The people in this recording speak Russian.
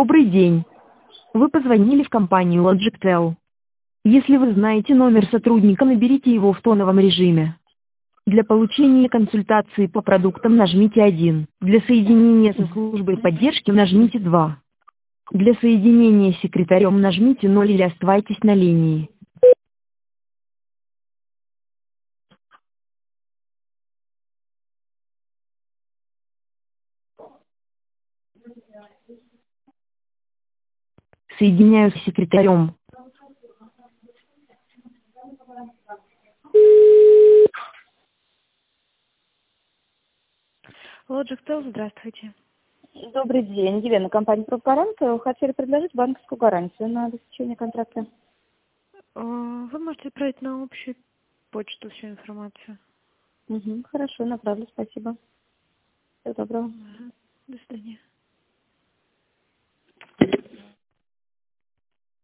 Добрый день. Вы позвонили в компанию Logictel. Если вы знаете номер сотрудника, наберите его в тоновом режиме. Для получения консультации по продуктам нажмите 1. Для соединения со службой поддержки нажмите 2. Для соединения с секретарем нажмите 0 или оставайтесь на линии. Соединяю с секретарем. Logictel, здравствуйте. Добрый день, Елена, компания «Профгарант». Хотели предложить банковскую гарантию на обеспечение контракта. Вы можете отправить на общую почту всю информацию. Хорошо, направлю, спасибо. Всего доброго. До свидания.